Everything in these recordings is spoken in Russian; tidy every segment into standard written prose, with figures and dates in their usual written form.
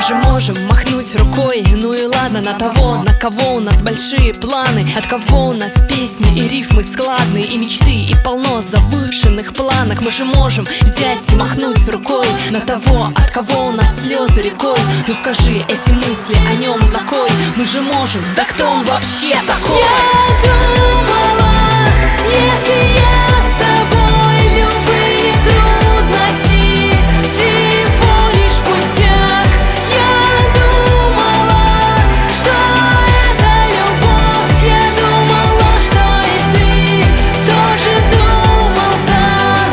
же можем махнуть рукой, ну и ладно, на того, на кого у нас большие планы, от кого у нас песни и рифмы складные, и мечты, и полно завышенных планок. Мы же можем взять и махнуть рукой на того, от кого у нас слезы рекой. Ну скажи, эти мысли о нем на кой? Мы же можем, да кто он вообще такой? Я думала, если я с тобой, любые трудности всего лишь пустяк. Я думала, что это любовь, я думала, что и ты тоже думал так.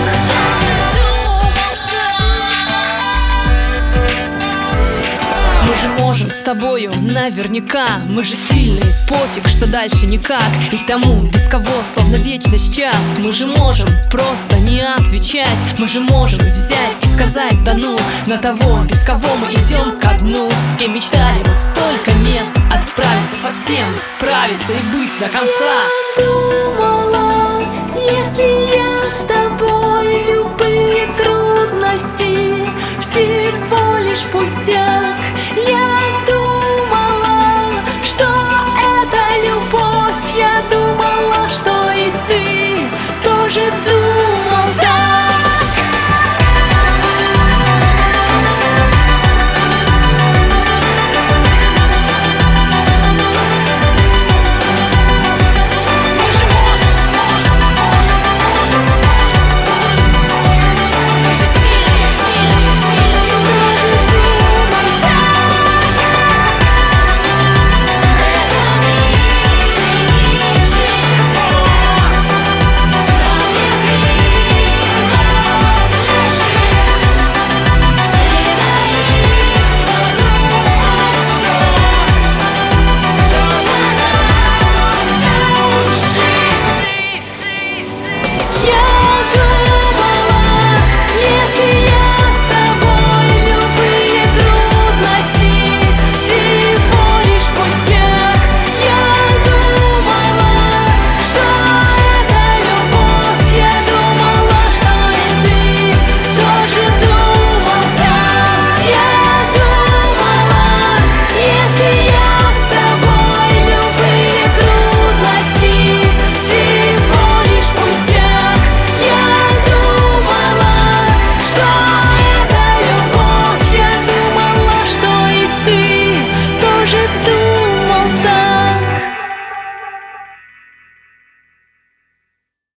Мы же можем с тобою наверняка, мы же сильные, пофиг, что дальше никак. И тому, без кого словно вечность час. Мы же можем просто не отвечать. Мы же можем взять и сказать: да ну, на того, без кого мы идем ко дну. С кем мечтали мы в столько мест отправиться, совсем справиться и быть до конца. Думала, если я с тобой, любые трудности всего лишь пустяк.